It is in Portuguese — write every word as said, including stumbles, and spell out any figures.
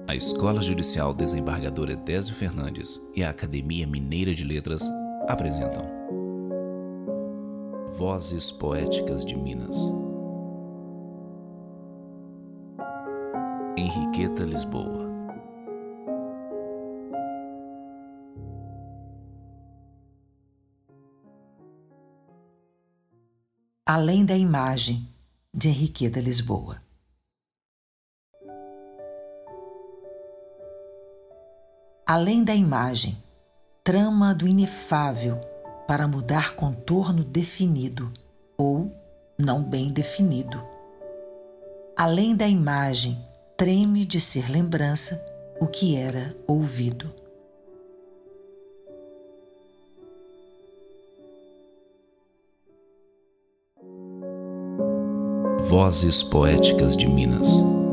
A Escola Judicial Desembargador Edésio Fernandes e a Academia Mineira de Letras apresentam Vozes Poéticas de Minas. Henriqueta Lisboa. Além da Imagem, de Henriqueta Lisboa. Além da imagem, trama do inefável para mudar contorno definido ou não bem definido. Além da imagem, treme de ser lembrança o que era ouvido. Vozes Poéticas de Minas.